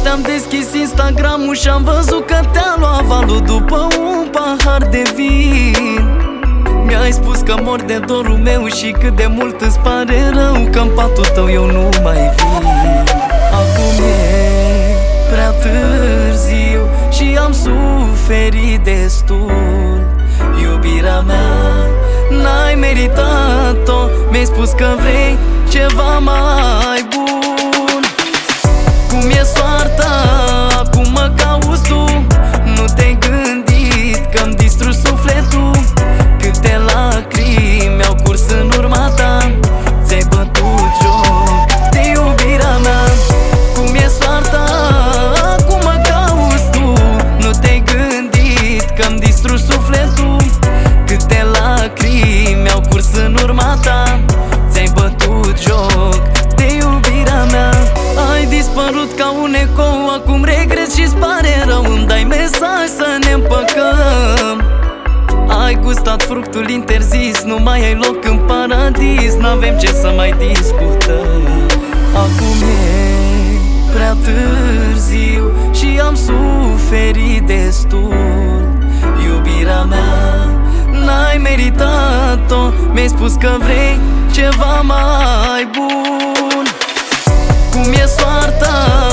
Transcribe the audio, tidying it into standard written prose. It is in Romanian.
Am deschis Instagram-ul și-am văzut că te-a luat valul după un pahar de vin. Mi-ai spus că mor de dorul meu și cât de mult îți pare rău că în patul tău eu nu mai vin. Acum e prea târziu și am suferit destul. Iubirea mea, n-ai meritat-o, mi-ai spus că vrei ceva mai bun. Cum e soarta, acum mă cauți tu. Nu te-ai gândit că-mi distrus sufletul. Câte lacrimi au curs în urma ta. Ți-ai bătut joc de iubirea mea. Cum e soarta, acum mă cauți tu. Nu te-ai gândit că-mi distrus sufletul. Câte lacrimi au curs în urma ta. Ți-ai bătut joc de iubirea mea. Ai dispărut ca un ecou, acum regret și-ți pare rău. Îmi dai mesaj să ne împăcăm. Ai gustat fructul interzis, nu mai ai loc în paradis. N-avem ce să mai discutăm. Acum e prea târziu și am suferit destul. Iubirea mea, n-ai meritat-o, mi-ai spus că vrei ceva mai bun. Cum e soarta,